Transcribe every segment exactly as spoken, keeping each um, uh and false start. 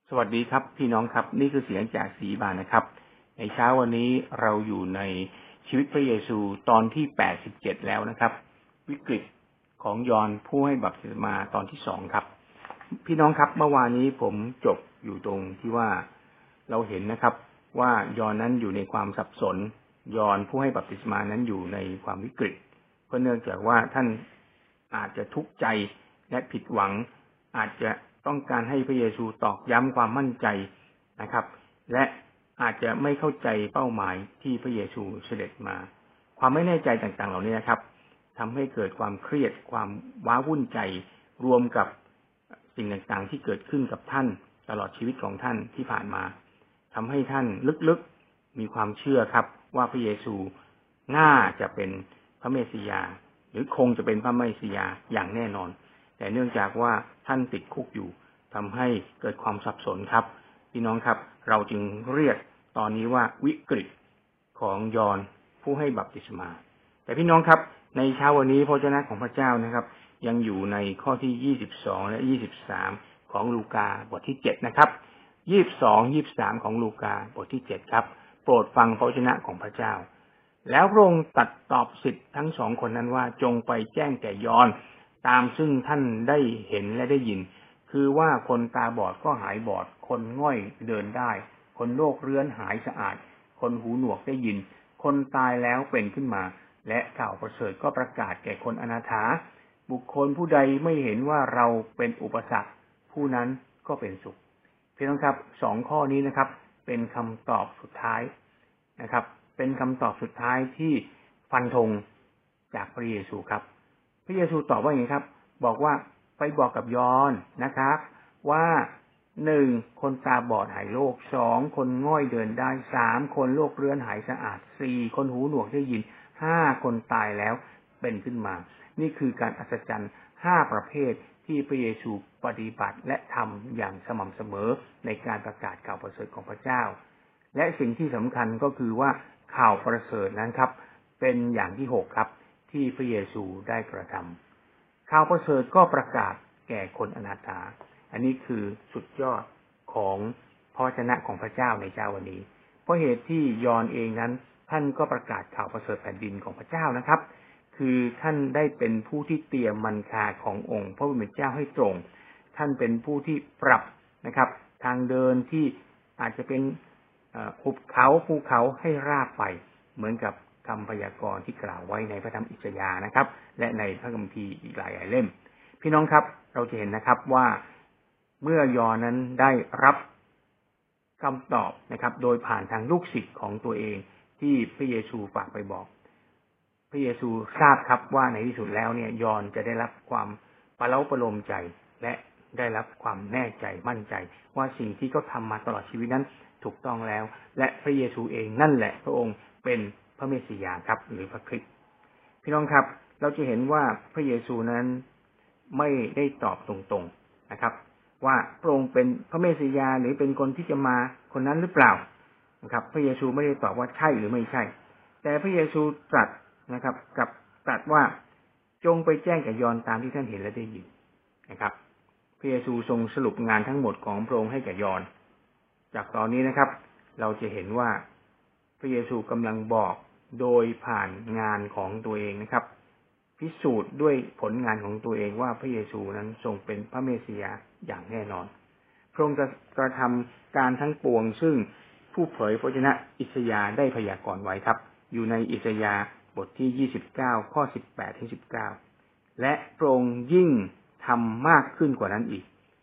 สวัสดีครับพี่น้องครับนี่คือเสียงจากสีบานนะครับในเช้าวันนี้เราอยู่ในชีวิตพระเยซูตอนที่แปดสิบเจ็ดแล้วนะครับวิกฤตของยอห์นผู้ให้บัพติศมาตอนที่สองครับพี่น้องครับเมื่อวานนี้ผมจบอยู่ตรงที่ว่าเราเห็นนะครับว่ายอห์นนั้นอยู่ในความสับสนยอห์นผู้ให้บัพติศมานั้นอยู่ในความวิกฤตเพราะเนื่องจากว่าท่านอาจจะทุกข์ใจและผิดหวังอาจจะต้องการให้พระเยซูตอกย้ำความมั่นใจนะครับและอาจจะไม่เข้าใจเป้าหมายที่พระเยซูเสด็จมาความไม่แน่ใจต่างๆเหล่านี้นะครับทำให้เกิดความเครียดความว้าวุ่นใจรวมกับสิ่งต่างๆที่เกิดขึ้นกับท่านตลอดชีวิตของท่านที่ผ่านมาทำให้ท่านลึกๆมีความเชื่อครับว่าพระเยซูน่าจะเป็นพระเมสสิยาหรือคงจะเป็นพระเมสสิยาอย่างแน่นอนแต่เนื่องจากว่าท่านติดคุกอยู่ทำให้เกิดความสับสนครับพี่น้องครับเราจึงเรียกตอนนี้ว่าวิกฤตของยอห์นผู้ให้บัพติศมาแต่พี่น้องครับในเช้าวันนี้พระเจ้าของพระเจ้านะครับยังอยู่ในข้อที่ยี่สิบสองและยี่สิบสามของลูกาบทที่เจ็ดนะครับยี่สิบสอง ยี่สิบสามของลูกาบทที่เจ็ดครับโปรดฟังพระวจนะของพระเจ้าแล้วพระองค์ตรัสตอบศิษย์ทั้งสองคนนั้นว่าจงไปแจ้งแก่ยอห์นตามซึ่งท่านได้เห็นและได้ยินคือว่าคนตาบอดก็หายบอดคนง่อยเดินได้คนโรคเรื้อนหายสะอาดคนหูหนวกได้ยินคนตายแล้วเป็นขึ้นมาและข่าวประเสริฐก็ประกาศแก่คนอนาถาบุคคลผู้ใดไม่เห็นว่าเราเป็นอุปสรรคผู้นั้นก็เป็นสุขพี่น้องครับสองข้อนี้นะครับเป็นคำตอบสุดท้ายนะครับเป็นคำตอบสุดท้ายที่ฟันธงจากพระเยซูครับพระเยซูตอบว่าอย่างไรครับบอกว่าไปบอกกับยอห์นนะครับว่าหนึ่งคนตาบอดหายโรคสองคนง่อยเดินได้สามคนโรคเรื้อนหายสะอาดสี่คนหูหนวกได้ยินห้าคนตายแล้วเป็นขึ้นมานี่คือการอัศจรรย์ห้าประเภทที่พระเยซูปฏิบัติและทำอย่างสม่ำเสมอในการประกาศข่าวประเสริฐของพระเจ้าและสิ่งที่สำคัญก็คือว่าข่าวประเสริฐนั้นครับเป็นอย่างที่หกครับที่พระเยซูได้กระทำข่าวประเสริฐก็ประกาศแก่คนอนาถาอันนี้คือสุดยอดของพระวจนะของพระเจ้าในเช้าวันนี้เพราะเหตุที่ยอห์นเองนั้นท่านก็ประกาศข่าวประเสริฐแผ่นดินของพระเจ้านะครับคือท่านได้เป็นผู้ที่เตรียมมันคาขององค์พระผู้เป็นเจ้าให้ตรงท่านเป็นผู้ที่ปรับนะครับทางเดินที่อาจจะเป็นหุบเขาภูเขาให้ราบไปเหมือนกับคำพยากรณ์ที่กล่าวไว้ในพระธรรมอิสยาห์นะครับและในพระคัมภีร์อีกหลายเล่มพี่น้องครับเราจะเห็นนะครับว่าเมื่อยอห์นนั้นได้รับคำตอบนะครับโดยผ่านทางลูกศิษย์ของตัวเองที่พระเยซูฝากไปบอกพระเยซูทราบครับว่าในที่สุดแล้วเนี่ยยอห์นจะได้รับความประเล้าประโลมใจและได้รับความแน่ใจมั่นใจว่าสิ่งที่เขาทำมาตลอดชีวิตนั้นถูกต้องแล้วและพระเยซูเองนั่นแหละพระองค์เป็นพระเมสสิยาครับหรือพระคริสต์พี่น้องครับเราจะเห็นว่าพระเยซูนั้นไม่ได้ตอบตรงๆนะครับว่าพระองค์เป็นพระเมสสิยาหรือเป็นคนที่จะมาคนนั้นหรือเปล่านะครับพระเยซูไม่ได้ตอบว่าใช่หรือไม่ใช่แต่พระเยซูตรัสนะครับกับตรัสว่าจงไปแจ้งแก่ยอห์นตามที่ท่านเห็นและได้ยินนะครับพระเยซูทรงสรุปงานทั้งหมดของพระองค์ให้แก่ยอห์นจากตอนนี้นะครับเราจะเห็นว่าพระเยซูกำลังบอกโดยผ่านงานของตัวเองนะครับพิสูจน์ด้วยผลงานของตัวเองว่าพระเยซูนั้นทรงเป็นพระเมสสิยาอย่างแน่นอนพระองค์จะกระทำการทั้งปวงซึ่งผู้เผยพระวจนะอิสยาห์ได้พยากรณ์ไว้ครับอยู่ในอิสยาห์บทที่ยี่สิบเก้าข้อสิบแปดถึงสิบเก้าและพระองค์ยิ่งทำมากขึ้นกว่านั้นอีก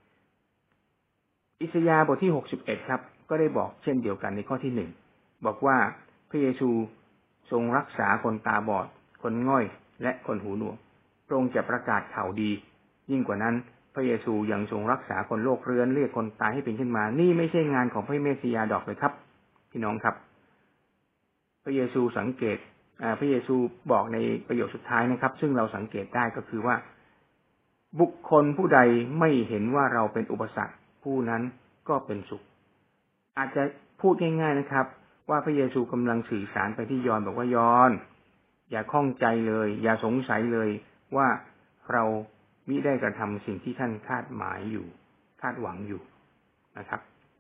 อิสยาห์บทที่หกสิบเอ็ดครับก็ได้บอกเช่นเดียวกันในข้อที่หนึ่งบอกว่าพระเยซูทรงรักษาคนตาบอดคนง่อยและคนหูหนวกพระองค์จะประกาศข่าวดียิ่งกว่านั้นพระเยซูยังทรงรักษาคนโรคเรื้อนเรียกคนตายให้เป็นขึ้นมานี่ไม่ใช่งานของพระเมสสิยาดอกเลยครับพี่น้องครับพระเยซูสังเกตพระเยซูบอกในประโยคสุดท้ายนะครับซึ่งเราสังเกตได้ก็คือว่าบุคคลผู้ใดไม่เห็นว่าเราเป็นอุปสรรคผู้นั้นก็เป็นสุขอาจจะพูดง่ายๆนะครับว่าพระเยซูกำลังสื่อสารไปที่ยอห์นบอกว่ายอห์นอย่าข้องใจเลยอย่าสงสัยเลยว่าเรามิได้กระทำสิ่งที่ท่านคาดหมายอยู่คาดหวังอยู่นะครับ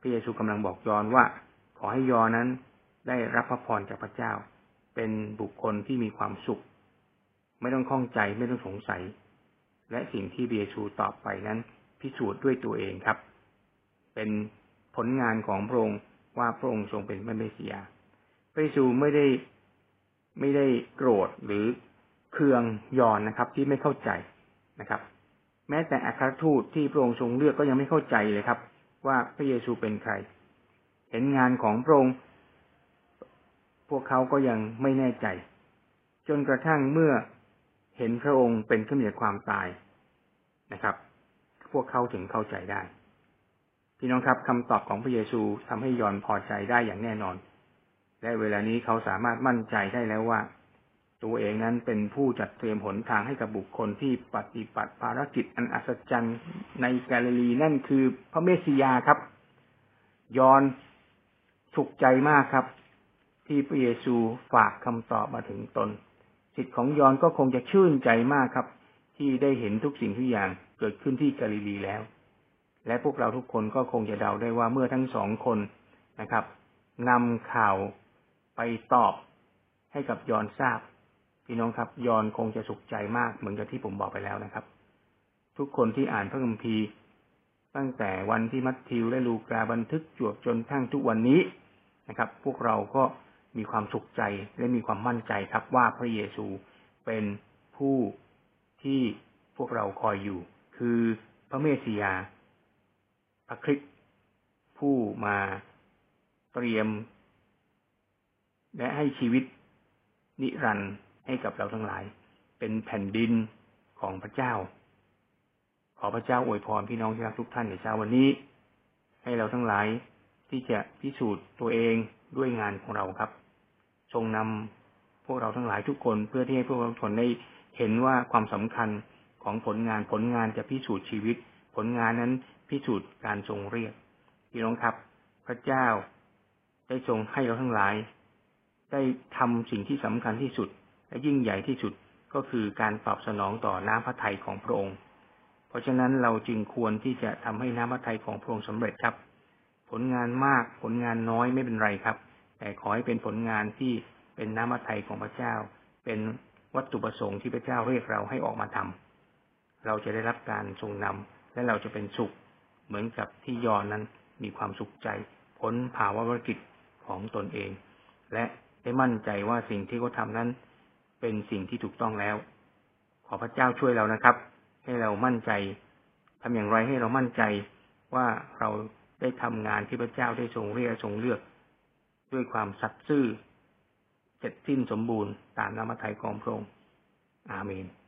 ระเยซูกำลังบอกยอห์นว่าขอให้ยอห์นนั้นได้รับพระพรจากพระเจ้าเป็นบุคคลที่มีความสุขไม่ต้องข้องใจไม่ต้องสงสัยและสิ่งที่พระเยซูตอบไปนั้นพิสูจน์ด้วยตัวเองครับเป็นผลงานของพระองค์ว่าพระองค์ทรงเป็นพระเมสสิยาพระเยซูไม่ได้ไม่ได้โกรธหรือเคืองยอห์นนะครับที่ไม่เข้าใจนะครับแม้แต่อัครทูตที่พระองค์ทรงเลือกก็ยังไม่เข้าใจเลยครับว่าพระเยซูเป็นใครเห็นงานของพระองค์พวกเขาก็ยังไม่แน่ใจจนกระทั่งเมื่อเห็นพระองค์เป็นขึ้นจากความตายนะครับพวกเขาถึงเข้าใจได้พี่น้องครับคำตอบของพระเยซูทำให้ยอห์นพอใจได้อย่างแน่นอนและเวลานี้เขาสามารถมั่นใจได้แล้วว่าตัวเองนั้นเป็นผู้จัดเตรียมหนทางให้กับบุคคลที่ปฏิบัติภารกิจอันอัศจรรย์ในกาลิลีนั่นคือพระเมสสิยาครับยอห์นสุขใจมากครับที่พระเยซูฝากคำตอบมาถึงตนจิตของยอห์นก็คงจะชื่นใจมากครับที่ได้เห็นทุกสิ่งทุกอย่างเกิดขึ้นที่กาลิลีแล้วและพวกเราทุกคนก็คงจะเดาได้ว่าเมื่อทั้งสองคนนะครับนำข่าวไปตอบให้กับยอห์นทราบพี่น้องครับยอห์นคงจะสุขใจมากเหมือนกับที่ผมบอกไปแล้วนะครับทุกคนที่อ่านพระคัมภีร์ตั้งแต่วันที่มัทธิวและลูกาบันทึกจวบจนทั้งทุกวันนี้นะครับพวกเราก็มีความสุขใจและมีความมั่นใจครับว่าพระเยซูเป็นผู้ที่พวกเราคอยอยู่คือพระเมสสิยาพระคริสต์ผู้มาเตรียมและให้ชีวิตนิรันดร์ให้กับเราทั้งหลายเป็นแผ่นดินของพระเจ้าขอพระเจ้าอวยพรพี่น้องที่รักทุกท่านในเช้าวันนี้ให้เราทั้งหลายที่จะพิสูจน์ตัวเองด้วยงานของเราครับทรงนำพวกเราทั้งหลายทุกคนเพื่อที่ให้พวกเราทุกคนได้เห็นว่าความสำคัญของผลงานผลงานจะพิสูจน์ชีวิตผลงานนั้นพิสูจน์การทรงเรียกพี่น้องครับพระเจ้าได้ทรงให้เราทั้งหลายได้ทำสิ่งที่สำคัญที่สุดและยิ่งใหญ่ที่สุดก็คือการตอบสนองต่อน้ำพระทัยของพระองค์เพราะฉะนั้นเราจึงควรที่จะทำให้น้ำพระทัยของพระองค์สำเร็จครับผลงานมากผลงานน้อยไม่เป็นไรครับแต่ขอให้เป็นผลงานที่เป็นน้ำพระทัยของพระเจ้าเป็นวัตถุประสงค์ที่พระเจ้าเรียกเราให้ออกมาทำเราจะได้รับการทรงนำและเราจะเป็นสุขเหมือนกับที่ยอห์นนั้นมีความสุขใจพ้นภาวะวิกฤตของตนเองและได้มั่นใจว่าสิ่งที่เขาทำนั้นเป็นสิ่งที่ถูกต้องแล้วขอพระเจ้าช่วยเรานะครับให้เรามั่นใจทำอย่างไรให้เรามั่นใจว่าเราได้ทำงานที่พระเจ้าได้ทรงเรียกทรงเลือกด้วยความสัตย์ซื่อเสร็จสิ้นสมบูรณ์ตามน้ำพระทัยของพระองค์อาเมน